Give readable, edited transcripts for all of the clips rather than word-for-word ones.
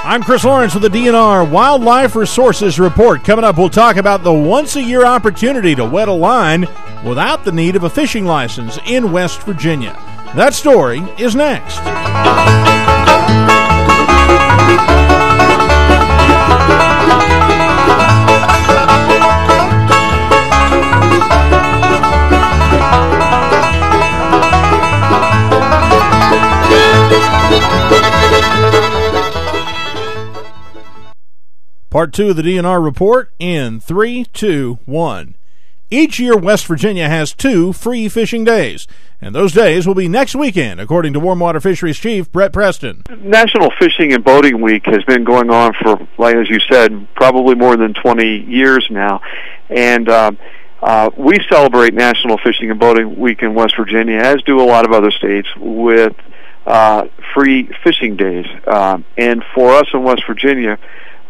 I'm Chris Lawrence with the DNR Wildlife Resources Report. Coming up, we'll talk about the once-a-year opportunity to wet a line without the need of a fishing license in West Virginia. That story is next. Part 2 of the DNR report in 3, 2, 1. Each year, West Virginia has 2 free fishing days, and those days will be next weekend, according to Warm Water Fisheries Chief Brett Preston. National Fishing and Boating Week has been going on for, like as you said, probably more than 20 years now, and we celebrate National Fishing and Boating Week in West Virginia, as do a lot of other states, with free fishing days. And for us in West Virginia,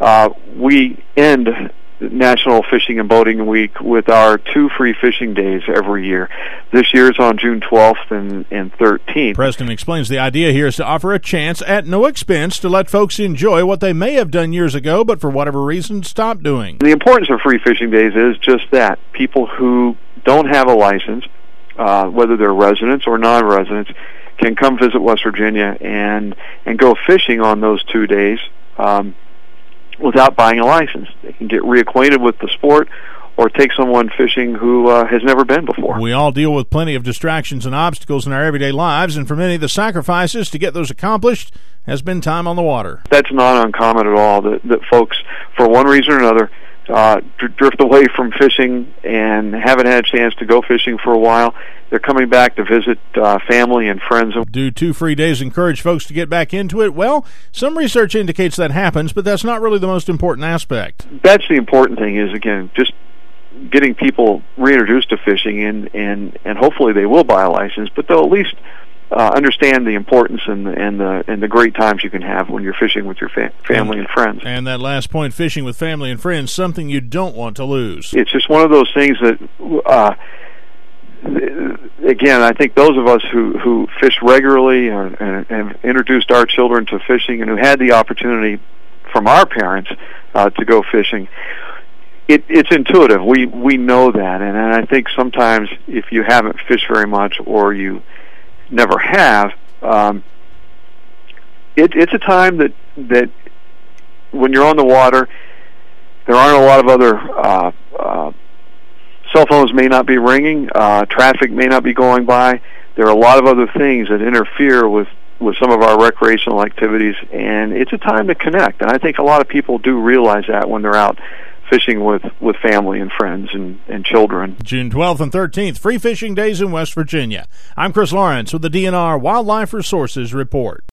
we end National Fishing and Boating Week with our 2 free fishing days every year. This year's on June 12th and 13th. Preston explains the idea here is to offer a chance at no expense to let folks enjoy what they may have done years ago, but for whatever reason stopped doing. The importance of free fishing days is just that. People who don't have a license, whether they're residents or non-residents, can come visit West Virginia and go fishing on those 2 days without buying a license. They can get reacquainted with the sport or take someone fishing who has never been before. We all deal with plenty of distractions and obstacles in our everyday lives, and for many, the sacrifices to get those accomplished has been time on the water. That's not uncommon at all, that folks, for one reason or another, drift away from fishing and haven't had a chance to go fishing for a while. They're coming back to visit family and friends. Do 2 free days encourage folks to get back into it? Well, some research indicates that happens, but that's not really the most important aspect. That's the important thing is, again, just getting people reintroduced to fishing, and hopefully they will buy a license, but they'll at least understand the importance and the great times you can have when you're fishing with your family and friends. And that last point, fishing with family and friends, something you don't want to lose. It's just one of those things that, again, I think those of us who fish regularly and have introduced our children to fishing and who had the opportunity from our parents to go fishing, it's intuitive. We know that, and I think sometimes if you haven't fished very much or you never have, it's a time that when you're on the water, there aren't a lot of other cell phones may not be ringing, traffic may not be going by. There are a lot of other things that interfere with some of our recreational activities, and it's a time to connect. And I think a lot of people do realize that when they're out fishing with family and friends and children. June 12th and 13th, free fishing days in West Virginia. I'm Chris Lawrence with the DNR Wildlife Resources Report.